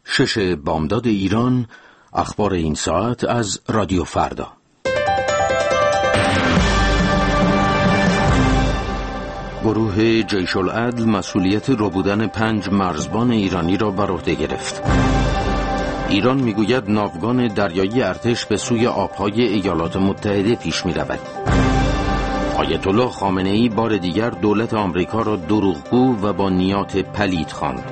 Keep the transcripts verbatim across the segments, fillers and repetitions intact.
شش بامداد ایران، اخبار این ساعت از رادیو فردا. گروه جیش العدل مسئولیت ربودن پنج مرزبان ایرانی را بر عهده گرفت. ایران میگوید ناوگان دریایی ارتش به سوی آبهای ایالات متحده پیش می رود. آیت الله خامنه‌ای بار دیگر دولت آمریکا را دروغگو و با نیات پلید خواند.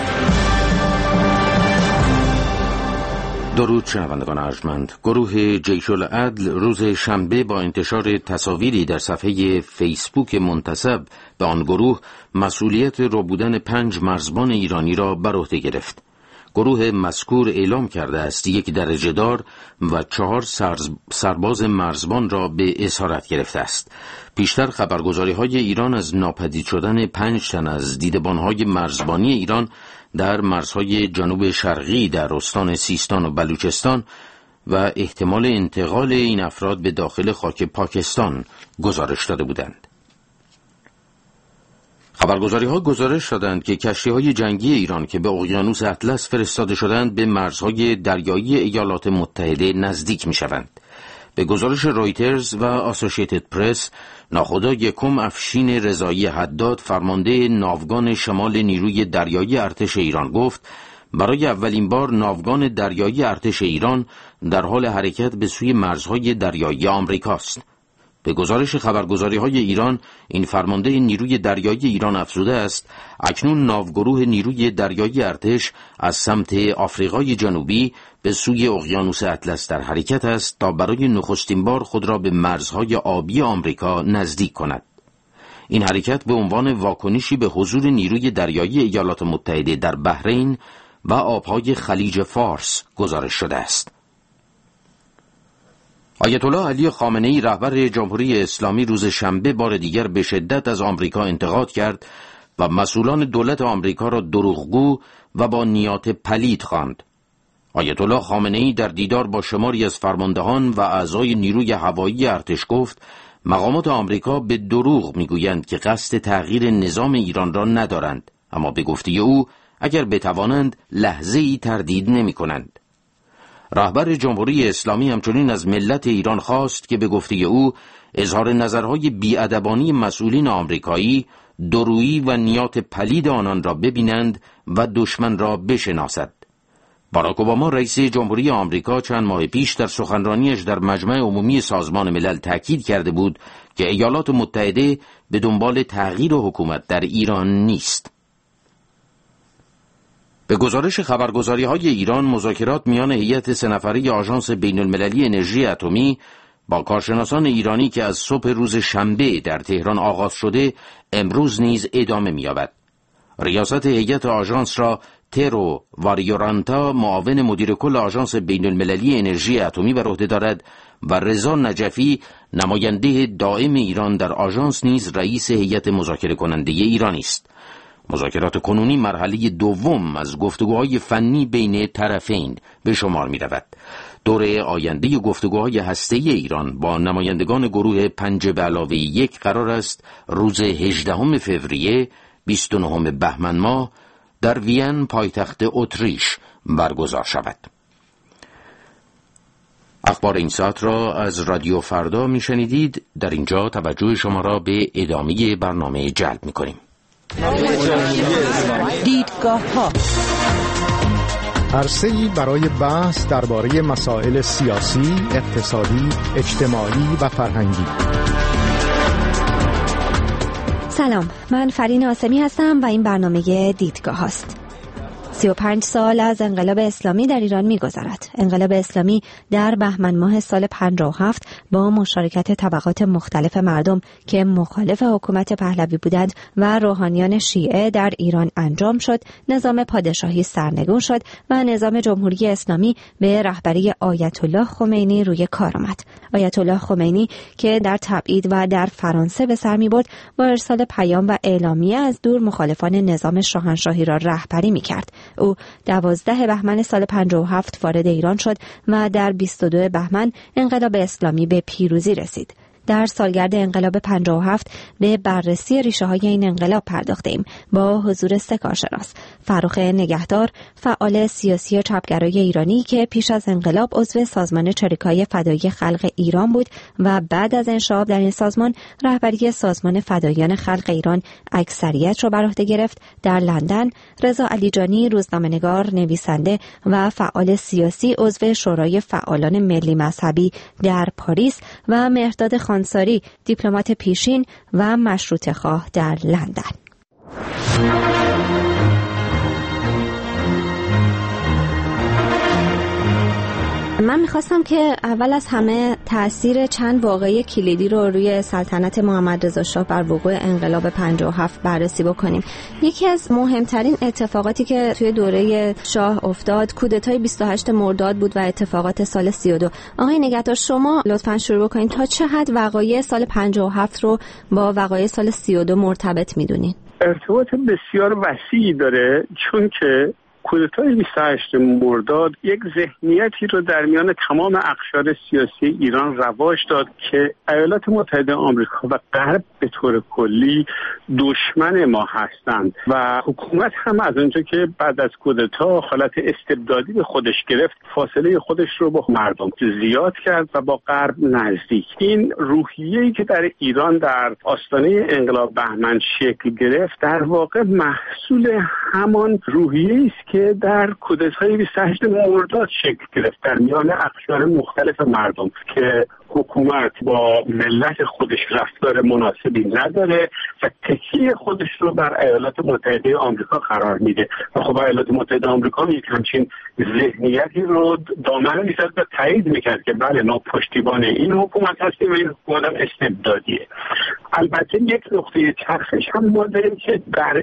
درود شنوندگان ارجمند. گروه جیش العدل روز شنبه با انتشار تصاویری در صفحه فیسبوک منتسب به آن گروه مسئولیت ربودن پنج مرزبان ایرانی را بر عهده گرفت. گروه مذکور اعلام کرده است یک درجه دار و چهار سرباز مرزبان را به اسارت گرفته است. پیشتر خبرگزاری‌های ایران از ناپدید شدن پنج تن از دیدبان‌های مرزبانی ایران در مرزهای جنوب شرقی در استان سیستان و بلوچستان و احتمال انتقال این افراد به داخل خاک پاکستان گزارش داده بودند. خبرگزاری‌ها گزارش دادند که کشتی‌های جنگی ایران که به اقیانوس اطلس فرستاده شدند به مرزهای دریایی ایالات متحده نزدیک می‌شوند. به گزارش رویترز و آسوشییتد پرس، ناخدا یکم افشین رضایی حداد فرمانده ناوگان شمال نیروی دریایی ارتش ایران گفت برای اولین بار ناوگان دریایی ارتش ایران در حال حرکت به سوی مرزهای دریایی آمریکاست. به گزارش خبرگزاری‌های ایران، این فرمانده نیروی دریایی ایران افزوده است اکنون ناوگروه نیروی دریایی ارتش از سمت آفریقای جنوبی به سوی اقیانوس اطلس در حرکت است تا برای نخستین بار خود را به مرزهای آبی آمریکا نزدیک کند. این حرکت به عنوان واکنشی به حضور نیروی دریایی ایالات متحده در بحرین و آبهای خلیج فارس گزارش شده است. آیت الله علی خامنه‌ای رهبر جمهوری اسلامی روز شنبه بار دیگر به شدت از آمریکا انتقاد کرد و مسئولان دولت آمریکا را دروغگو و با نیات پلید خواند. آیت الله خامنه‌ای در دیدار با شماری از فرماندهان و اعضای نیروی هوایی ارتش گفت مقامات آمریکا به دروغ میگویند که قصد تغییر نظام ایران را ندارند، اما به گفته او اگر بتوانند لحظه‌ای تردید نمی‌کنند. رهبر جمهوری اسلامی همچنین از ملت ایران خواست که به گفته او اظهار نظرهای بی‌ادبانه مسئولین آمریکایی دورویی و نیات پلید آنان را ببینند و دشمن را بشناسد. باراک اوباما رئیس جمهوری آمریکا چند ماه پیش در سخنرانیش در مجمع عمومی سازمان ملل تاکید کرده بود که ایالات متحده به دنبال تغییر حکومت در ایران نیست. به گزارش خبرگزاری‌های ایران، مذاکرات میان هیئت سه نفره آژانس بین‌المللی انرژی اتمی با کارشناسان ایرانی که از صبح روز شنبه در تهران آغاز شده امروز نیز ادامه می‌یابد. ریاست هیئت آژانس را ترو واریورانتا معاون مدیر کل آژانس بین‌المللی انرژی اتمی بر عهده دارد و رضا نجفی نماینده دائم ایران در آژانس نیز رئیس هیئت مذاکره کننده ایرانی است. مذاکرات کنونی مرحله دوم از گفتگوهای فنی بین طرفین به شمار می رود. دوره آینده گفتگوهای هسته‌ای ایران با نمایندگان گروه پنج به علاوه یک قرار است روز هجدهم فوریه بیست و نهم بهمن ماه در وین پایتخت اتریش برگزار شود. اخبار این ساعت را از رادیو فردا می شنیدید. در اینجا توجه شما را به ادامه برنامه جلب می کنیم. دیدگاه‌ها عرصه‌ای برای بحث درباره مسائل سیاسی، اقتصادی، اجتماعی و فرهنگی. سلام، من فرین آسمی هستم و این برنامه دیدگاه هاست. سی و پنج سال از انقلاب اسلامی در ایران می‌گذرد. انقلاب اسلامی در بهمن ماه سال پنجاه و هفت با مشارکت طبقات مختلف مردم که مخالف حکومت پهلوی بودند و روحانیان شیعه در ایران انجام شد، نظام پادشاهی سرنگون شد و نظام جمهوری اسلامی به رهبری آیت الله خمینی روی کار آمد. آیت الله خمینی که در تبعید و در فرانسه به سر می‌برد، با ارسال پیام و اعلامیه از دور مخالفان نظام شاهنشاهی را رهبری می‌کرد. او دوازده بهمن سال پنجاه و هفت وارد ایران شد و در بیست و دو بهمن انقلاب اسلامی به پیروزی رسید. در سالگرد انقلاب پنجاه و هفت به بررسی ریشه های این انقلاب پرداختیم با حضور سه کارشناس: فرخ نگهدار، فعال سیاسی چپگرای ایرانی که پیش از انقلاب عضو سازمان چریکای فدایی خلق ایران بود و بعد از انشعاب در این سازمان رهبری سازمان فداییان خلق ایران اکثریت را بر عهده گرفت. در لندن رضا علیجانی، روزنامه‌نگار، نویسنده و فعال سیاسی عضو شورای فعالان ملی مذهبی در پاریس و مهرداد خانساری، دیپلمات پیشین و مشروطه‌خواه در لندن. من میخواستم که اول از همه تأثیر چند واقعه کلیدی رو روی سلطنت محمد رضا شاه بر وقوع انقلاب پنجاه و هفت بررسی بکنیم. یکی از مهمترین اتفاقاتی که توی دوره شاه افتاد کودتای بیست و هشتم مرداد بود و اتفاقات سال سی و دو. آقای نگهدار، شما لطفاً شروع بکنید. تا چه حد وقایع سال پنجاه و هفت رو با وقایع سال سی و دو مرتبط میدونین؟ ارتباط بسیار وسیعی داره، چون که کودتای بیست و هشتم مرداد یک ذهنیتی رو در میان تمام اقشار سیاسی ایران رواج داد که ایالات متحده آمریکا و غرب به طور کلی دشمن ما هستند و حکومت هم از اونجا که بعد از کودتا حالت استبدادی به خودش گرفت، فاصله خودش رو با مردم زیاد کرد و با غرب نزدیک. این روحیه‌ای که در ایران در آستانه انقلاب بهمن شکل گرفت در واقع محصول همان روحیه‌ای است که در کودتای بیست و هشتم مرداد شکل گرفت در میان اقشار مختلف مردم که حکومت با ملت خودش رفتار مناسبی نداره و تکیه خودش رو بر ایالات متحده آمریکا قرار میده و خب ایالات متحده آمریکا یک همچین ذهنیتی رو دامنه میزد و تایید میکرد که بله ما پشتیبان این حکومت هستیم و این حکومت هم استبدادیه. البته یک نقطه چرخش هم ما داریم که در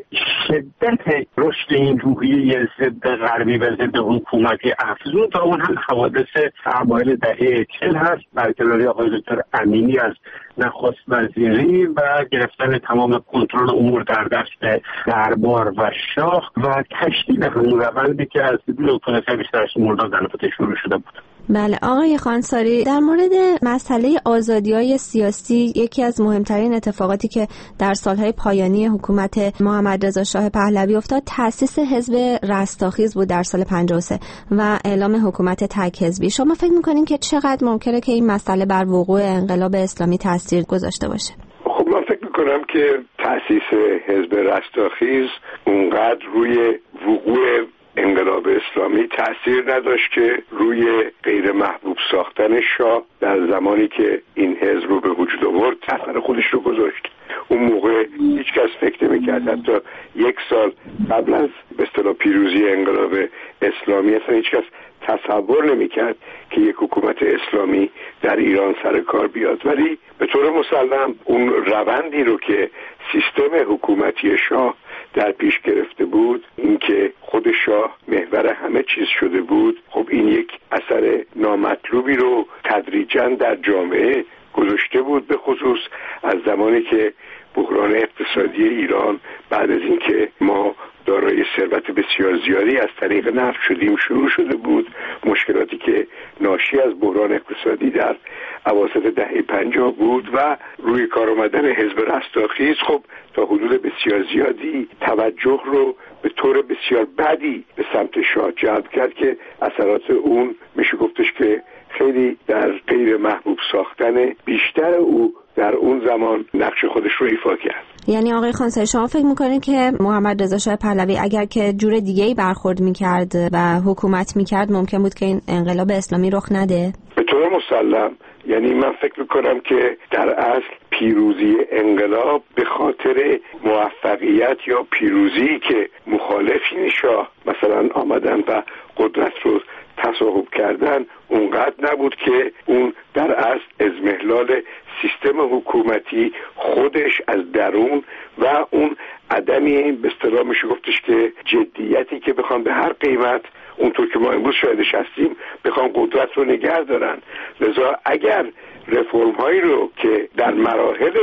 شدت رشد این روحیه ضد غربی و ضد حکومتی افزون تا اون هم حوادث اوایل دهه چهل هست، برکناری آقای دکتر امینی از نخست وزیری و گرفتن تمام کنترل امور در دست دربار و شاه و تشدید همون روندی که از کودتای بیست و هشتم مرداد البته شروع شده بود. بله آقای خانساری، در مورد مسئله آزادی‌های سیاسی یکی از مهمترین اتفاقاتی که در سالهای پایانی حکومت محمد رضا شاه پهلوی افتاد تأسیس حزب رستاخیز بود در سال پنجاه و سه و اعلام حکومت تک حزبی. شما فکر می‌کنین که چقدر ممکنه که این مسئله بر وقوع انقلاب اسلامی تاثیر گذاشته باشه؟ خب من فکر می‌کنم که تأسیس حزب رستاخیز اونقدر روی وقوع انقلاب اسلامی تأثیر نداشت که روی غیر محبوب ساختن شاه در زمانی که این حزب رو به وجود آورد اثر خودش رو گذاشت. اون موقع هیچ کس فکر نمی‌کرد، حتی یک سال قبل از به اصطلاح پیروزی انقلاب اسلامی اصلا هیچ کس تصور نمی‌کرد که یک حکومت اسلامی در ایران سر کار بیاد. ولی به طور مسلم اون روندی رو که سیستم حکومتی شاه در پیش گرفته بود، اینکه خود شاه محور همه چیز شده بود، خب این یک اثر نامطلوبی رو تدریجاً در جامعه گذاشته بود، به خصوص از زمانی که بحران اقتصادی ایران بعد از اینکه ما دارای ثروت بسیار زیادی از طریق نفت شدیم شروع شده بود. مشکلاتی که ناشی از بحران اقتصادی در اواسط دهه پنجاه بود و روی کار آمدن حزب رستاخیز خب تا حدود بسیار زیادی توجه رو به طور بسیار بدی به سمت شاه جلب کرد که اثرات اون میشه گفتش که خیلی در غیر محبوب ساختن بیشتر او در اون زمان نقش خودش رو ایفا کرد. یعنی آقای خانساری شما فکر میکنید که محمد رضا شاه پهلوی اگر که جور دیگه‌ای برخورد میکرد و حکومت میکرد ممکن بود که این انقلاب اسلامی رخ نده؟ به طور مسلم. یعنی من فکر میکنم که در اصل پیروزی انقلاب به خاطر موفقیت یا پیروزی که مخالفین شاه مثلا آمدن و قدرت رو تصاحب کردن اونقدر نبود که اون در اصل اضمحلال سیستم حکومتی خودش از درون و اون عدمی به اصطلاح میشه گفتش که جدیتی که بخوان به هر قیمت اونطور که ما امروز شاهدش هستیم بخوان قدرت رو نگه دارن. لذا اگر رفرم هایی رو که در مراحل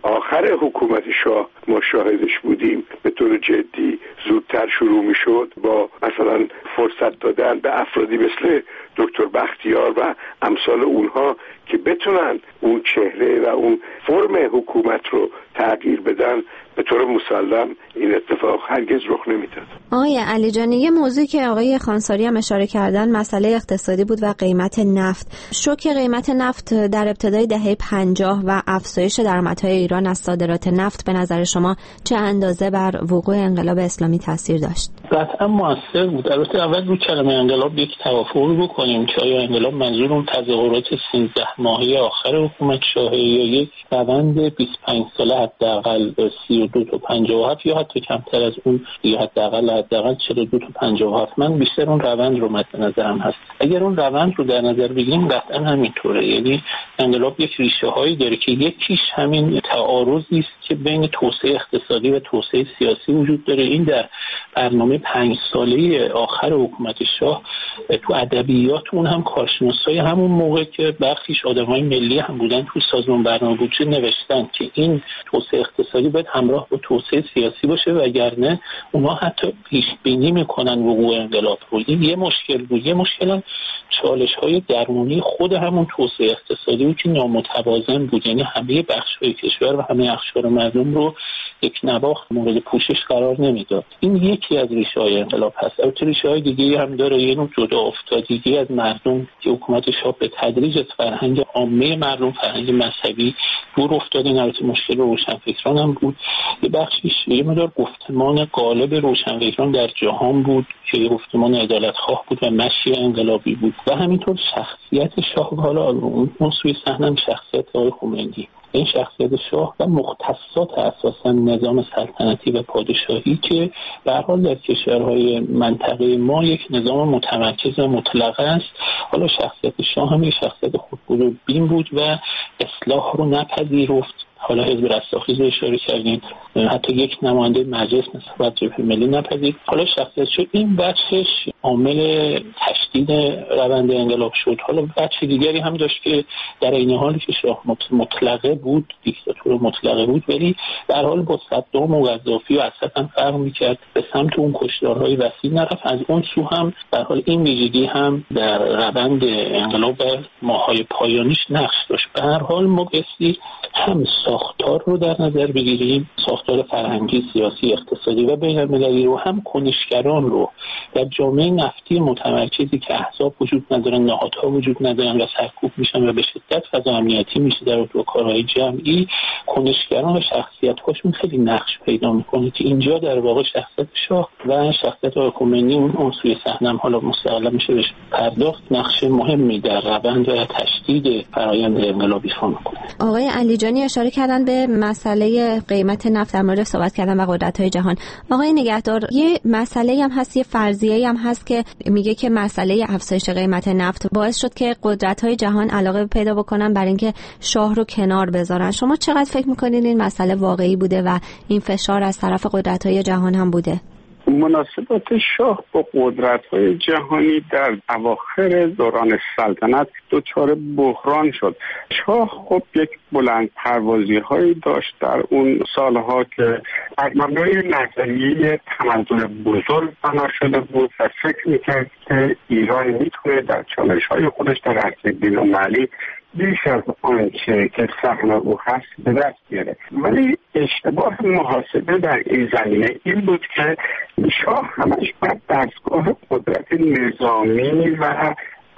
آخر حکومت شاه ما شاهدش بودیم به طور جدی زودتر شروع میشد با مثلا فرصت دادن به افرادی مثل دکتر بختیار و امثال اونها که بتونن اون چهره و اون فرم حکومت رو تغییر بدن، به طور مسلم این اتفاق هرگز رخ نمیداد. آقای علی جانی، یه موضوعی که آقای خانساری هم اشاره کردن مسئله اقتصادی بود و قیمت نفت. شوک قیمت نفت در ابتدای دهه پنجاه و افزایش درآمدهای ایران از صادرات نفت به نظر شما چه اندازه بر وقوع انقلاب اسلامی تاثیر داشت؟ قطعا موثر بود. البته اول رو کلمه انقلاب یک توافق بکنیم که آیا انقلاب منظور اون تظاهرات سیزده ماهه آخر حکومت شاهه یا یک روند بیست و پنج ساله حداقل سی و دو تا پنجاه و هفت یا حتی کمتر از اون یا حداقل حداقل چهل و دو تا پنجاه و هفت. من بیشتر اون روند رو مد نظرم هست. اگر اون روند رو در نظر بگیریم قطعا همینطوره. یعنی انقلاب یک ریشه هایی داره که یکیش همین تعارضی است که بین توسعه اقتصادی و توسعه سیاسی وجود داره. این در برنامه پنج ساله آخر حکومت شاه تو ادبیات اون هم کارشناسای همون موقع که بخشیش آدمای ملی هم بودن تو سازمان برنامه بودجه نوشتن که این توسعه اقتصادی باید همراه با توسعه سیاسی باشه، وگرنه اونها حتی پیش بینی میکنن وقوع انقلاب رو. این یه مشکل بود. یه مشکل هم چالش‌های درونی خود همون توسعه اقتصادی بود که نامتوازن بود. یعنی همه بخش‌های کشور و همه اقشار مردم رو یک نواخت مورد پوشش قرار نمیداد. این یکی از ریشه‌های انقلاب هست. البته ریشه‌های دیگه‌ای هم داره. یه نوع جدا افتادگی از مردم که حکومت شاه به تدریج از فرهنگ عامه مردم، فرهنگ مذهبی دور افتاد. این البته مشکل روشنفکران هم بود. یه بخشیش یه مقدار گفتمان غالب روشنفکران در جهان بود که یه گفتمان عدالت‌خواه بود و مشی انقلابی بود و همینطور شخصیت شاه. حالا اون سوی صحنه شخصیت آقای خمینی، این شخصیت شاه و مختصات اساساً نظام سلطنتی و پادشاهی که به هر حال در کشورهای منطقه ما یک نظام متمرکز و مطلقه است. حالا شخصیت شاه هم یک شخصیت خودگذربین بود و اصلاح رو نپذیرفت. حالا حزب رستاخیز رو اشاره کردین، حتی یک نماینده مجلس مثل جبهه ملی نپذیرفت. حالا شخصیت شد این بخشش عامل تشدید روند انقلاب شد. حالا بخش دیگری هم داشت که در این حالی که شاه مطلقه بود، دیکتاتور مطلقه بود، ولی در حال با صدام و قذافی و اسد هم فرق می‌کرد، به سمت اون کشتارهای وسیع نرفت. از اون سو هم در حال این ویژگی هم در روند انقلاب ماهای پایانیش نقش داشت. به هر حال ما بسی هم ساختار رو در نظر بگیریم، ساختار فرهنگی، سیاسی، اقتصادی و بین‌المللی رو، هم کنشگران رو در جامعه نفتی متمرکزی که احزاب وجود ندارن، نهادها وجود ندارن و سرکوب میشن و به شدت فضا امنیتی میشه در اون کارهای جمعی، کنشگران و شخصیت‌هاشون خیلی نقش پیدا میکنه که اینجا در واقع شخصیت شاه و شخصیت آقای خمینی اون اون سوی صحنه هم حالا مستقلا میشه بهش پرداخت، نقش مهمی در روند و تشدید فرآیند انقلابی ایفا میکنه. آقای علی جانی اشاره کردن به مسئله قیمت نفت، در مورد صحبت کردن و قدرت‌های جهان. آقای نگهدار، یه مسئله هم هست، یه فرضیه‌ای هم هست که میگه که مسئله افزایش قیمت نفت باعث شد که قدرت‌های جهان علاقه پیدا بکنن برای اینکه شاه رو کنار بذارن. شما چقدر فکر می‌کنید این مسئله واقعی بوده و این فشار از طرف قدرت‌های جهان هم بوده؟ مناسبات شاه با قدرت‌های جهانی در اواخر دوران سلطنت دچار بحران شد. شاه خب یک بلند پروازی‌هایی داشت در اون سالها که بر مبنای نظریه تمدن بزرگ بنا شده بود و فکر می‌کرد که ایران میتونه در چالش‌های خودش در عرصه بین‌المللی بیش از آنچه که سهم او هست به دست بیاره. ولی اشتباه محاسبه در این زمینه این بود که شاه همش بر دستگاه قدرت نظامی و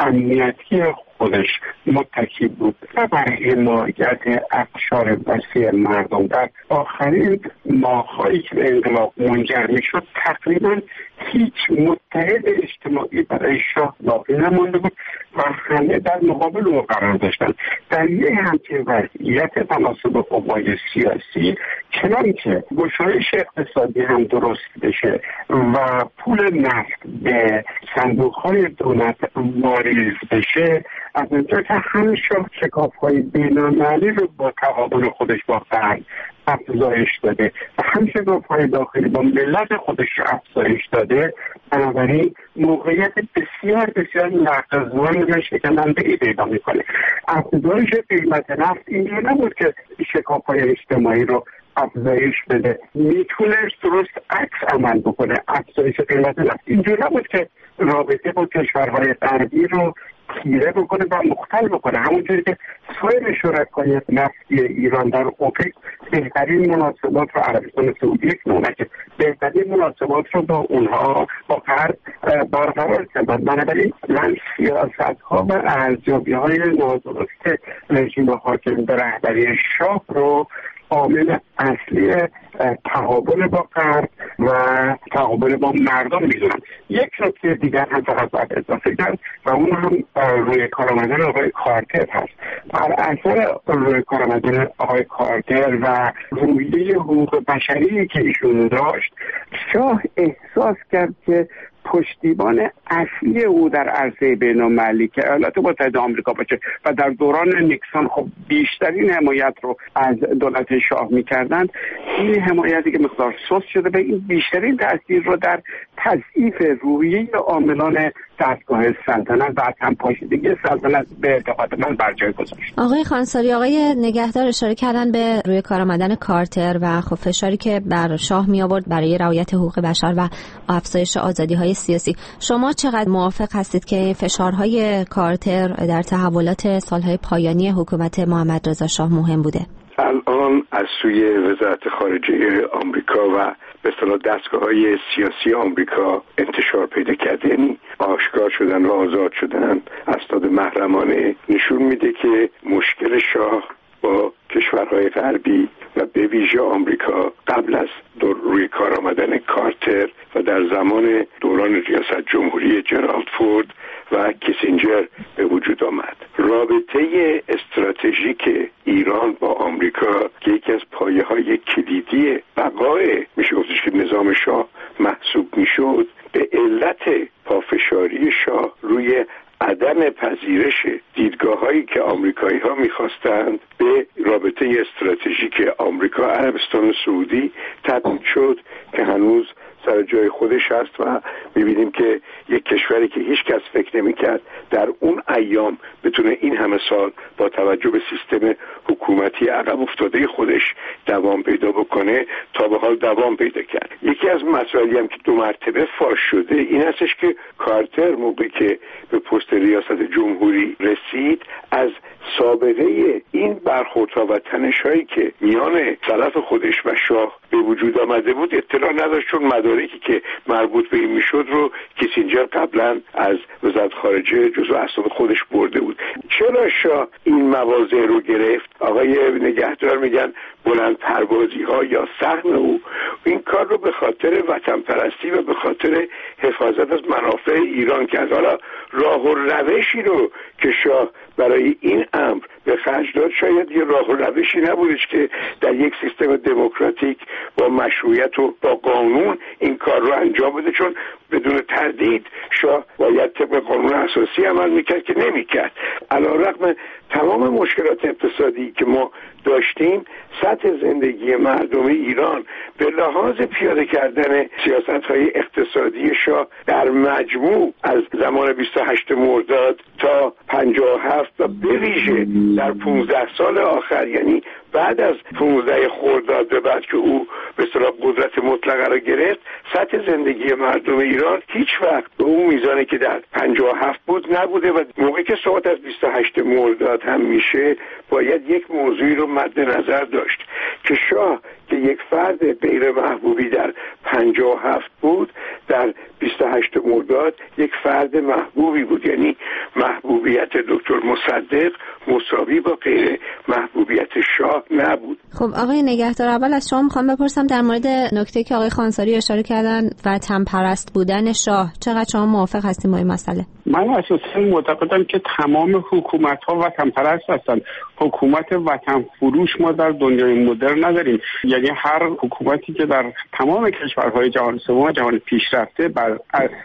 امنیتی خودش متکی بود و بر حمایت اقشار وسیع مردم. در آخرین ماه‌هایی که به انقلاب منجر می‌شد تقریبا هیچ متحد اجتماعی برای شاه باقی نمانده بود و همه در مقابل او قرار داشتند. در یک همچین وضعیت تناسب قوای سیاسی، چنان که گشایش اقتصادی هم درست بشه و پول نفت به صندوق‌های دولت واریز بشه، از اونجا که هم شاه شکاف‌های بین‌المللی رو با تقابل خودش با غرب افزایش داده و هم شکاف‌های داخلی با ملت خودش رو افزایش داده. بنابراین موقعیت بسیار بسیار نقضوان و شکننده پیدا میکنه. افزایش قیمت نفت اینجور نبود که شکاف‌های اجتماعی رو افزایش بده، میتونست درست عکس عمل بکنه. افزایش قیمت نفت اینجور نبود که رابطه با کشورهای غربی رو تیره بکنه و مختل بکنه. همونجوری که سایر شرکای نفتی ایران در اوپک بهترین مناسبات رو عربستان سعودی یک نمونه بهترین مناسبات رو با اونها با غرب برقرار کرد. بنابراین من سیاست ها و ارزیابی های نادرست رژیم حاکم به رهبری شاه رو عامل اصلی تقابل با غرب و تقابل با مردم میدونم. یک نکته دیگر هم فقط باید اضافه کرد و اون هم روی کار آمدن آقای کارتر هست. بر اثر روی کار آمدن آقای کارتر و رویه حقوق بشری که ایشون داشت، شاه احساس کرد که پشتیبان اصلی او در عرصه بین‌المللی که ایالات متحده آمریکا باشه و در دوران نیکسون خب بیشترین حمایت رو از دولت شاه می‌کردند، این حمایتی که مقدار سست شده به این بیشترین تاثیر رو در تضعیف روحیه عاملان دستگاه سلطنت و هم پاشیدگی سلطنت به اعتقاد من بر جای گذاشت. آقای خانساری، آقای نگهدار اشاره کردن به روی کار آمدن کارتر و خب فشاری که بر شاه می آورد برای رعایت حقوق بشر و افزایش آزادی‌های سیاسی. شما چقدر موافق هستید که فشارهای کارتر در تحولات سالهای پایانی حکومت محمد رضا شاه مهم بوده؟ الان از سوی وزارت خارجه آمریکا و به اصطلاح دستگاه‌های سیاسی آمریکا انتشار پیدا کرده، یعنی آشکار شدن و آزاد شدن اسناد محرمانه، نشون میده که مشکل شاه با کشورهای غربی و به ویژه آمریکا قبل از روی کار آمدن کارتر و در زمان دوران ریاست جمهوری جرالد فورد و کیسینجر به وجود آمد. رابطه استراتژیک ایران با آمریکا که یکی از پایه‌های کلیدی بقای میشه گفتش که نظام شاه محسوب میشد، به علت پافشاری شاه روی عدم پذیرش دیدگاه‌هایی که آمریکایی‌ها می‌خواستند به رابطه استراتژیک آمریکا عربستان سعودی تبدیل شد که هنوز سر جای خودش هست و می‌بینیم که یک کشوری که هیچ کس فکر نمی‌کرد در اون ایام بتونه این همه سال با توجه به سیستم حکومتی عقب افتاده خودش دوام پیدا بکنه تا به حال دوام پیدا کرد. یکی از مسائلی هم که دو مرتبه فاش شده این هستش که کارتر موقعی که به پست ریاست جمهوری رسید از سابقه این برخوردها و تنش‌هایی که میان طرف خودش و شاه به وجود آمده بود اطلاع نداشت، چون مدارکی که مربوط به این میشد رو کیسینجر قبلا از وزارت خارجه جزو اسناد خودش برده بود. چرا شاه این مواضع رو گرفت؟ آقای نگهدار میگن بلند پروازی ها یا سهم او این کار رو به خاطر وطن پرستی و به خاطر حفاظت از منافع ایران کرد. حالا راه و روشی رو که شاه برای این امر به خرج داد شاید یه راه و روشی نبودش که در یک سیستم دموکراتیک با مشروعیت و با قانون این کار رو انجام بده، چون بدون تردید شاه باید طبق قانون اساسی عمل میکرد که نمیکرد. علیرغم تمام مشکلات اقتصادی که ما داشتیم، سطح زندگی مردم ایران به لحاظ پیاده کردن سیاست‌های اقتصادی شاه در مجموع از زمان بیست و هشتم مرداد تا پنجاه و هفت و به ویژه در پانزده سال آخر، یعنی بعد از پانزده خرداد به بعد که او به اصطلاح قدرت مطلقه را گرفت، سطح زندگی مردم ایران هیچ وقت به اون میزانی که در پنجاه و هفت بود نبوده و موقعی که صحبت از بیست و هشتم مرداد هم میشه باید یک موضوعی رو مد نظر داشت که شاه که یک فرد غیر محبوبی در پنجاه و هفت بود، در بیست و هشتم مرداد یک فرد محبوبی بود، یعنی محبوبیت دکتر مصدق مساوی با غیر محبوبیت شاه نبود. خب آقای نگهدار، اول از شما میخوام بپرسم در مورد نکته که آقای خانساری اشاره کردن وطن پرست بودن شاه، چقدر شما موافق هستید با این مسئله؟ من اساساً معتقدم که تمام حکومت‌ها وطن پرست هستند. حکومت وطن فروش ما در دنیای مدرن نداریم. یعنی هر حکومتی که در تمام کشورهای جهان سوم و جهان پیشرفته بر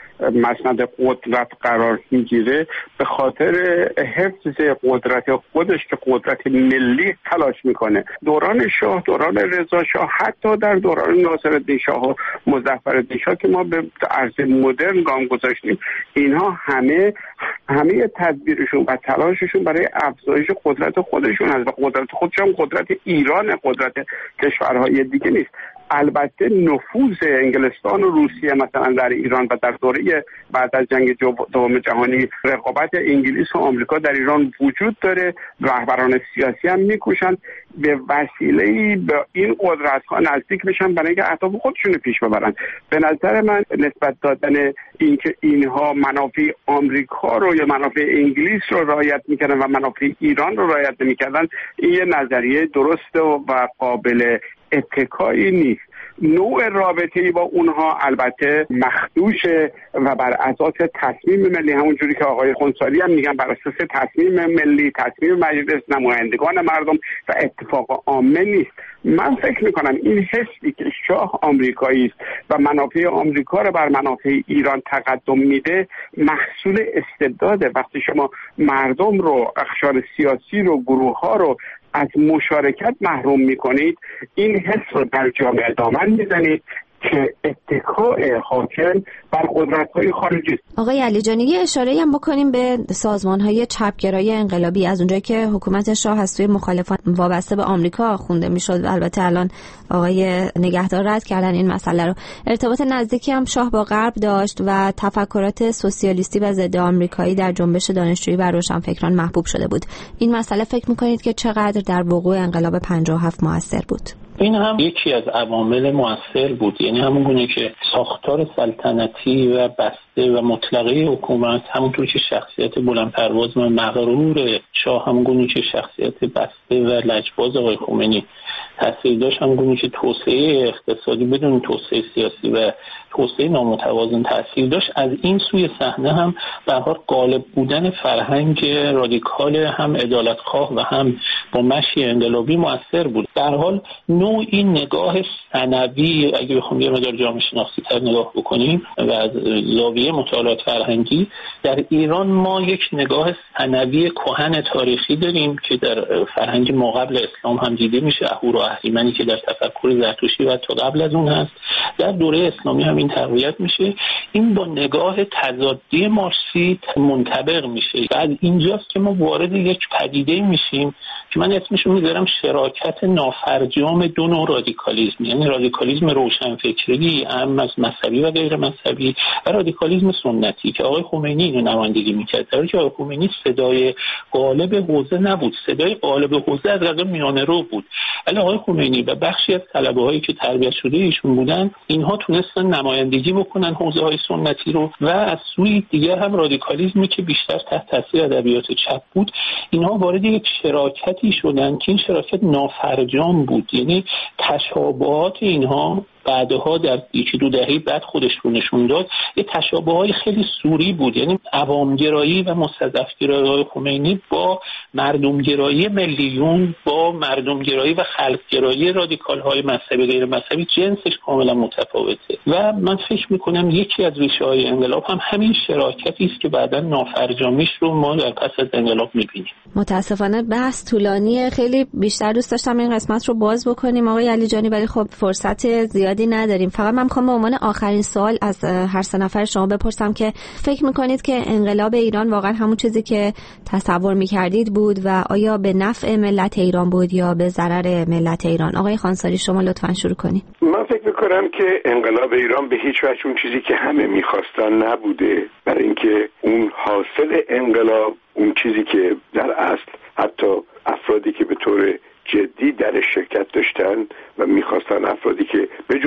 مسند قدرت قرار میگیره به خاطر حفظ قدرت خودش که قدرت ملی تلاش میکنه. دوران شاه، دوران رضا شاه، حتی در دوران ناصرالدین شاه و مظفرالدین شاه که ما به عرص مدرن گام گذاشتیم، اینها همه همه تدبیرشون و تلاششون برای افزایش قدرت خودشون هست و قدرت خودشون قدرت ایران، قدرت کشورهای دیگه نیست. البته نفوذ انگلستان و روسیه مثلا در ایران و در دوره بعد از جنگ دوم جهانی رقابت انگلیس و آمریکا در ایران وجود داره. رهبران سیاسی هم میکوشن به وسیله‌ای به این قدرت‌ها نزدیک بشن برای اینکه اهداف خودشون رو پیش ببرن. به نظر من نسبت دادن اینکه اینها منافع آمریکا رو یا منافع انگلیس رو رعایت میکردن و منافع ایران رو رعایت نمیکردن، این یه نظریه درسته و قابل اتکایی نیست. نوع رابطه‌ای با اونها البته مخدوشه و بر اساس تصمیم ملی، همونجوری که آقای خونسالی هم میگن بر اساس تصمیم ملی، تصمیم مجلس نمایندگان مردم و اتفاق عامه نیست. من فکر میکنم این حسی که شاه آمریکایی است و منافع آمریکا رو بر منافع ایران تقدم میده محصول استبداده. وقتی شما مردم رو، اقشار سیاسی رو، گروه ها رو از مشارکت محروم میکنید، این حس رو در جامعه دامن میزنید که اتکاء حاکم بر قدرت‌های خارجی است. آقای علیجانی یه اشاره‌ای هم بکنیم به سازمان‌های چپگرای انقلابی. از اونجایی که حکومت شاه از سوی مخالفان وابسته به آمریکا خونده میشد، البته الان آقای نگهدار رد کردن این مسئله رو، ارتباط نزدیکی هم شاه با غرب داشت و تفکرات سوسیالیستی و ضد آمریکایی در جنبش دانشجویی و روشنفکران محبوب شده بود. این مسئله فکر می‌کنید که چقدر در وقوع انقلاب پنجاه و هفت موثر بود؟ این هم یکی از عوامل مؤثر بود. یعنی همون گونه که ساختار سلطنتی و بسته و مطلقه حکومت، همونطور که شخصیت بلندپرواز و مغرور شاه، همون گونه که شخصیت بسته و لجباز آقای خمینی تأثیر داشت، همون گونه که توسعه اقتصادی بدون توسعه سیاسی و توسعه نامتوازن تأثیر داشت، از این سوی صحنه هم به هر حال غالب بودن فرهنگ رادیکال هم عدالتخواه و هم با مشی انقلابی مؤثر بود. در حال نوع این نگاه ثانوی، اگه بخوام یه مقدار جامعه شناختی تر نگاه بکنیم و از زاویه مطالعات فرهنگی، در ایران ما یک نگاه ثانوی کهن تاریخی داریم که در فرهنگ ما قبل اسلام هم دیده میشه، اهورا اهریمنی که در تفکر زرتشتی و تا قبل از اون هست، در دوره اسلامی هم این تقویت میشه. این با نگاه تضادی مارکسی منطبق میشه. بعد اینجاست که ما وارد یک پدیده میشیم که من اسمش رو میذارم شراکت نافرجام دو نوع رادیکالیسم، یعنی رادیکالیسم روشنفکری عام از مذهبی و غیر مذهبی و رادیکالیسم سنتی که آقای خمینی اینو نمایندگی میکرد. در حالی که آقای خمینی صدای غالب حوزه نبود، صدای غالب حوزه از رده میانه رو بود. ولی آقای خمینی و بخشی از طلبه‌هایی که تربیت شده ایشون بودن، اینها تونستن نمایندگی بکنن حوزه‌های سنتی رو و از سوی دیگر هم رادیکالیسمی که بیشتر تحت تاثیر ادبیات چپ بود، اینها وارد یک شراکتی شدن که این شراکت نافرجام بود. یعنی تشابهات اینها بعدها در یکی دو دهه بعد خودش رو نشون داد، یه تشابه‌های خیلی سوری بود. یعنی عوامگرایی و مستضعف‌گرایی خمینی با مردمگرایی ملیون، با مردمگرایی و خلق‌گرایی رادیکال‌های مذهبی غیر مذهبی جنسش کاملا متفاوته و من فکر می‌کنم یکی از ریشه‌های انقلاب هم همین شراکتی است که بعداً نافرجامیش رو ما در پس از انقلاب می‌بینیم. متأسفانه بحث طولانیه، خیلی بیشتر دوست داشتم این قسمت رو باز بکنیم آقای علیجانی، ولی خب فرصت زیاد نداریم. فقط من میخوام به عنوان آخرین سوال از هر سه نفر شما بپرسم که فکر میکنید که انقلاب ایران واقعا همون چیزی که تصور میکردید بود و آیا به نفع ملت ایران بود یا به ضرر ملت ایران؟ آقای خانساری شما لطفاً شروع کنید. من فکر میکنم که انقلاب ایران به هیچ وجه اون چیزی که همه میخواستن نبوده، برای اینکه اون حاصل انقلاب، اون چیزی که در اصل حتی افرادی که به طور جدی در شرکت داشتن و میخواستن افرادی که به جز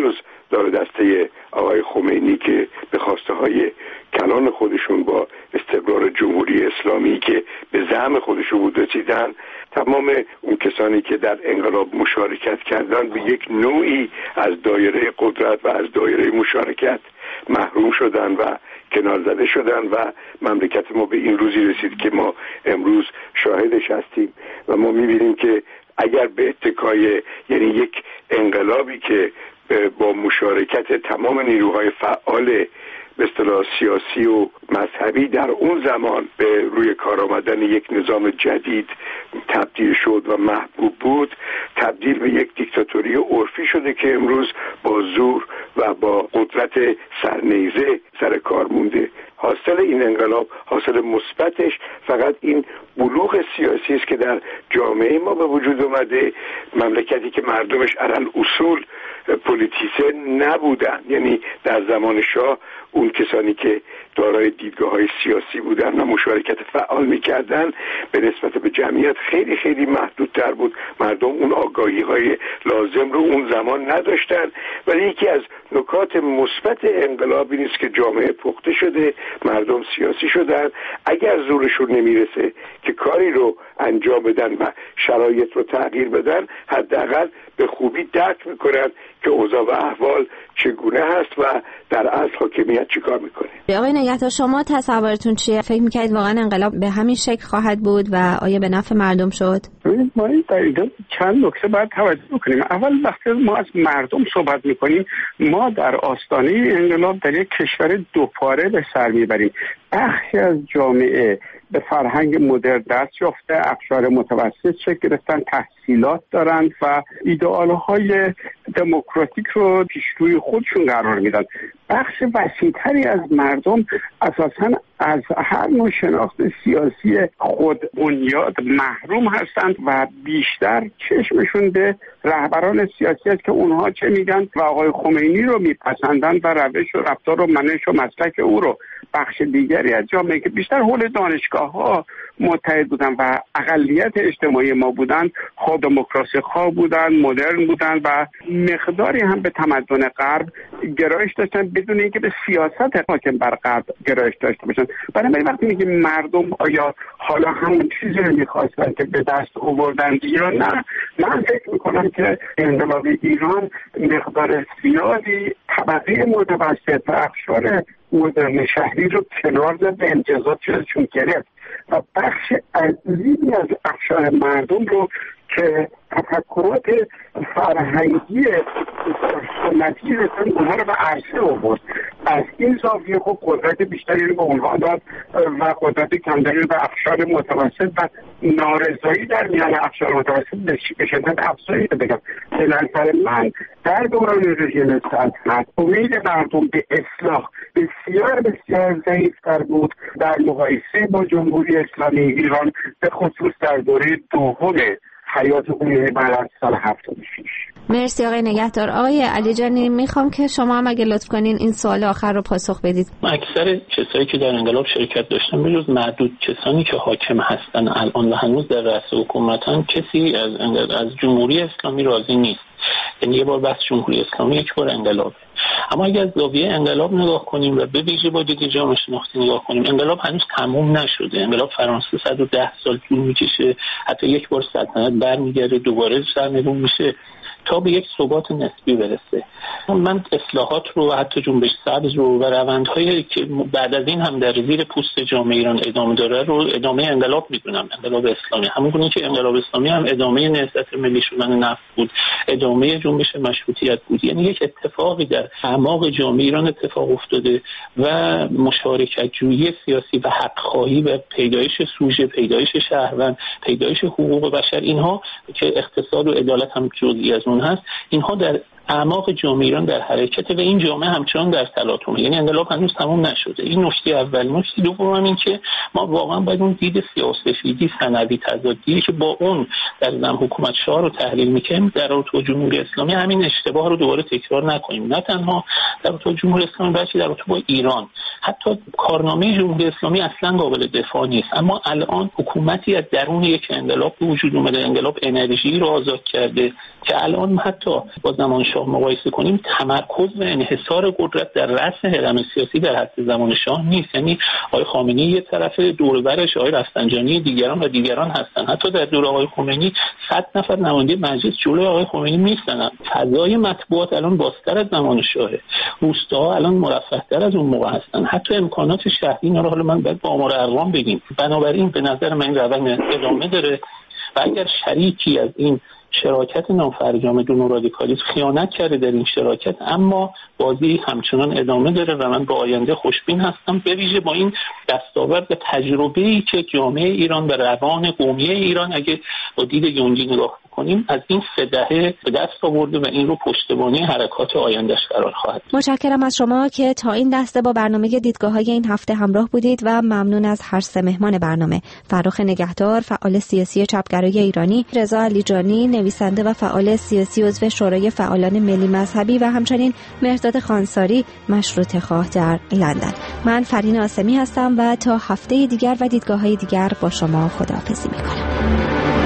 دار دسته آقای خمینی که به خواسته های کلان خودشون با استقرار جمهوری اسلامی که به زعم خودشون بود رسیدن، تمام اون کسانی که در انقلاب مشارکت کردن به یک نوعی از دایره قدرت و از دایره مشارکت محروم شدن و کنار زده شدن و مملکت ما به این روزی رسید که ما امروز شاهدش هستیم و ما می‌بینیم که اگر به اتکای یعنی یک انقلابی که با مشارکت تمام نیروهای فعال به اصطلاح سیاسی و مذهبی در اون زمان به روی کار آمدن یک نظام جدید تبدیل شد و محبوب بود، تبدیل به یک دیکتاتوری عرفی شده که امروز با زور و با قدرت سرنیزه سر کار مونده. حاصل این انقلاب، حاصل مثبتش فقط این بلوغ سیاسی است که در جامعه ما به وجود اومده. مملکتی که مردمش علل اصول پلیتیسه نبودن، یعنی در زمان شاه اون کسانی که دارای دیدگاه‌های سیاسی بودن و مشارکت فعال می‌کردن به نسبت به جمعیت خیلی خیلی محدودتر بود. مردم اون آگاهی‌های لازم رو اون زمان نداشتن. ولی یکی از نکات مثبت انقلاب این است که جامعه پخته شده، مردم سیاسی شدن. اگر زورشون نمیرسه که کاری رو انجام بدن و شرایط رو تغییر بدن، حداقل به خوبی درک میکنن که اوضاع و احوال چگونه هست و در اصل حاکمیت چیکار میکنه. آقای نگهدار، شما تصورتون چیه؟ فکر میکنید واقعا انقلاب به همین شکل خواهد بود و آیا به نفع مردم شد؟ ما در اینجا چند نکته باید توجه بکنیم. اول وقتی ما از مردم صحبت میکنیم، ما در آستانه انقلاب در یک کشور دوپاره به سر میبریم. بخشی از جامعه به فرهنگ مدرن دست یافته، اقشار متوسط شکل گرفتن، تحصیلات دارند و ایدئال‌های دموکراتیک رو پیش روی خودشون قرار میدن. بخش وسیع‌تری از مردم اساساً از هر نوع شناخت سیاسی خود بنیاد محروم هستند و بیشتر چشمشون به رهبران سیاسی است که اونها چه میگن و آقای خمینی رو میپسندن و روش و رفتار و منش و مسلک او رو. بخش دیگری از جامعه که بیشتر حول دانشگاه‌ها متحد بودن و اقلیت اجتماعی ما بودن، خود دموکراسی خواه بودن، مدرن بودن و مقداری هم به تمدن غرب گرایش داشتن بدون اینکه به سیاست حاکم بر غرب گرایش داشته باشن. بنابراین وقتی میگیم مردم آیا حالا همون چیزی رو میخواستن که به دست آوردن ایران، نه، من فکر میکنم که انقلاب ایران مقدار زیادی طبقه متوسط و اقشار مدرن شهری رو کنار زد و امتیازات چون گرفت و بخش عظیمی از اقشار مردم رو که تفکرات فرهنگی سنتی رسن اونها رو به عرصه آورد. از این زاویه خب قدرت بیشتری رو به اونها داد و قدرت کمتری رو به اقشار متوسط و نارضایی در میان اقشار متوسط به شدت افزایش بگم. به نظر من در دوران رژیم سلطنت امید مردم به اصلاح بسیار بسیار ضعیف‌تر بود در مقایسه با جمهوری اسلامی ایران، به خصوص در دوره دوم حیات خمینی بعد از سال هفتاد و شش. مرسی آقای نگهدار. آقای علی جانی، میخوام که شما هم اگه لطف کنین این سوال آخر رو پاسخ بدید. اکثر کسایی که در انقلاب شرکت داشتن به جز معدود کسانی که حاکم هستن الان و هنوز در رأس حکومتن، کسی از از جمهوری اسلامی راضی نیست. یعنی یه بار بس جمهوری اسلامی، یک بار انقلاب. اما اگر از زاویه انقلاب نگاه کنیم و به ویژه با دید جامعه شناختی نگاه کنیم، انقلاب هنوز تموم نشده. انقلاب فرانسه صد و ده سال طول میکشه، حتی یک بار سلطنت برمیگرده دوباره سرنگون میشه تا به یک ثبات نسبی برسه. من اصلاحات رو حتی جنبش سبز رو و روندهایی که بعد از این هم در زیر پوست جامعه ایران ادامه داره رو ادامه انقلاب میدونم، انقلاب اسلامی. همونگونه که انقلاب اسلامی هم ادامه نهضت ملی شدن نفت بود، ادامه جنبش مشروطیت بود. یعنی یک اتفاقی در اعماق جامعه ایران اتفاق افتاده و مشارکت جویی سیاسی و حق خواهی و پیدایش سوژه، پیدایش شهروند، پیدایش حقوق بشر، اینها که اقتصاد و عدالت هم جزئی از اون هست، اینها در اعماق جامعه ایران در حرکت و این جامعه همچنان در تلاطمه. یعنی انقلاب هنوز تمام نشده. این نکته اول. نکته دوم این که ما واقعا باید اون دید سیاه‌سفیدی سنوی تضادی که با اون در زمان حکومت شاه رو تحلیل می‌کنیم در رابطه با جمهوری اسلامی همین اشتباه رو دوباره تکرار نکنیم. نه تنها در رابطه با جمهوری اسلامی بلکه در رابطه با ایران. حتی کارنامه جمهوری اسلامی اصلا قابل دفاع نیست، اما الان حکومتی از درون یک انقلاب به وجود اومده، انقلاب انرژی رو آزاد کرده که الان حتی با زمان شاه مقایسه کنیم، تمرکز و انحصار قدرت در رأس هرم سیاسی در حد زمان شاه نیست. یعنی آقای خامنه‌ای یه طرف دور و برش آقای رفسنجانی دیگران و دیگران هستن. حتی در دوره آقای خمینی صد نفر نماینده مجلس جلوی آقای خمینی میستنن. فضای مطبوعات الان بازتر از زمان شاهه. روستاها الان مرفه‌تر از اون موقع هستن. حتی امکانات شهری، اینا رو حالا من باید با آمار ارقام بگیم. بنابراین به نظر من این روند ادامه داره و اگر شریکی از این شراکت نافرجام دون رادیکالیسم خیانت کرده در این شراکت، اما بازی همچنان ادامه داره و من به آینده خوشبین هستم، به ویژه با این دستاورد و تجربه‌ای که جامعه ایران و روان قومی ایران اگه با دید یونگی نگاه کنیم از این سه دهه به دست آورده و این رو پشتیبانی حرکات آیندهش قرار خواهد. متشکرم از شما که تا این لحظه با برنامه دیدگاه‌های این هفته همراه بودید و ممنون از هر سه مهمان برنامه: فرخ نگهدار، فعال سیاسی چپگرای ایرانی، رضا علیجانی، نویسنده و فعال سیاسی عضو شورای فعالان ملی مذهبی و همچنین مهرداد خانساری، مشروطه‌خواه در لندن. من فرین آسمی هستم و تا هفته دیگر و دیدگاه‌های دیگر با شما خداحافظی می‌کنم.